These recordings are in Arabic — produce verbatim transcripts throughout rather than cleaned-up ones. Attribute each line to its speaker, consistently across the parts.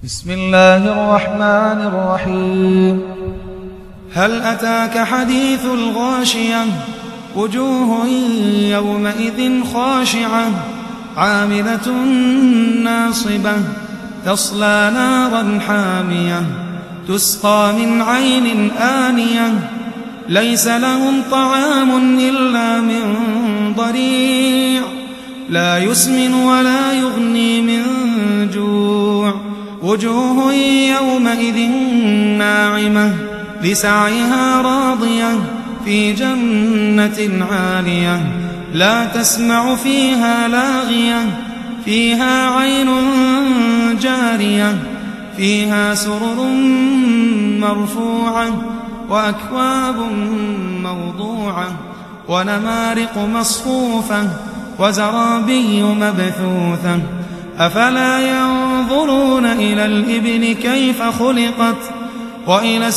Speaker 1: بسم الله الرحمن الرحيم.
Speaker 2: هل أتاك حديث الغاشية وجوه يومئذ خاشعة عاملة ناصبة تصلى نارا حامية تسقى من عين آنية ليس لهم طعام إلا من ضريع لا يسمن ولا يغني من جوع وجوه يومئذ ناعمة لسعيها راضية في جنة عالية لا تسمع فيها لاغية فيها عين جارية فيها سرر مرفوعة وأكواب موضوعة ونمارق مصفوفة وزرابي مبثوثة أفلا ينظرون إلى الإبل كيف خلقت وإلى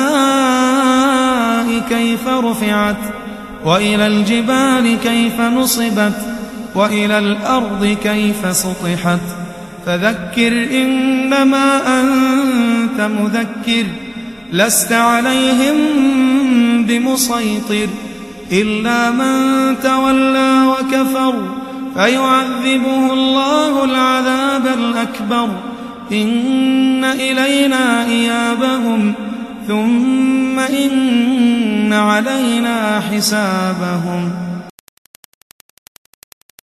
Speaker 2: السماء كيف رفعت وإلى الجبال كيف نصبت وإلى الأرض كيف سطحت فذكر إنما أنت مذكر لست عليهم بمسيطر إلا من تولى وكفر فيعذبه الله العذاب الأكبر إن إلينا إيابهم ثم إن علينا حسابهم.